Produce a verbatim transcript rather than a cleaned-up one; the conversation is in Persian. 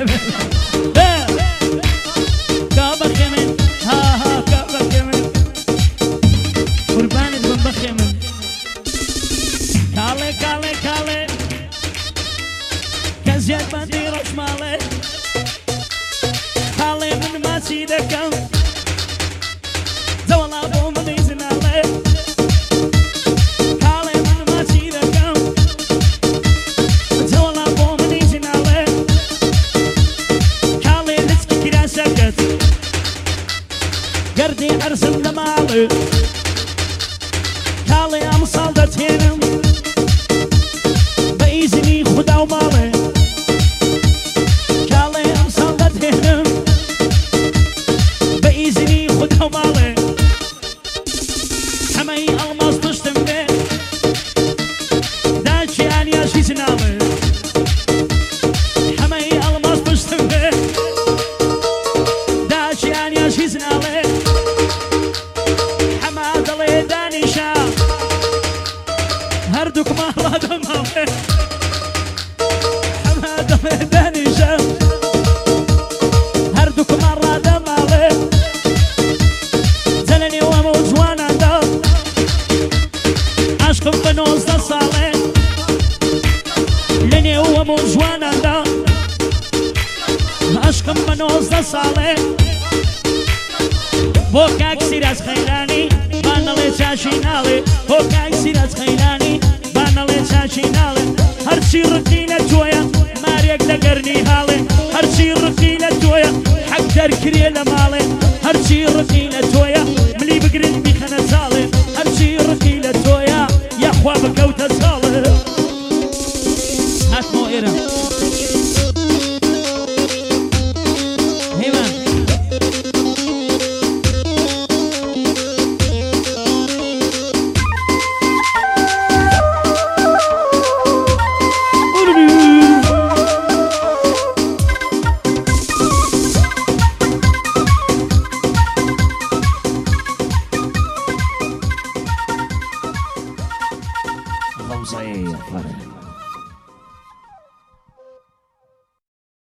كابك من ها ها كابك من قرباني بنبخ من كالي كالي كالي كزياد بندي رشمالي كالي من ما سيدكم زوالا بو من يزنالي كالي من ما سيدكم زوالا بو من يزنالي كالي لسكي كرا سكت قردي ارسل دمالي كالي امصال دتينم بإذني خدا ومالي كالي امصال دتينم بإذني خدا ومالي حمي الماس تشتم بي داشي اني اشي زنالي حمي الماس تشتم بي داشي اني اشي زنالي حماد الله داني شا هردوك مالا دمالي حماد الله داني شا هردوك مرة دمالي زلني وموت وانا دم عشقم بنوزده صالي لني وموت وانا دم عشقم بنوزده صالي بوكاك سيراز خيلاني بانالي تشاشينالي بوكاك سيراز خيلاني بانالي تشاشينالي هرشي رقيلة تويا ماريك دقرني هالي هرشي رقيلة تويا حق دركري لمالي هرشي رقيلة تويا ملي بقرن بيخنا سالي هرشي رقيلة تويا يا اخوا بكوت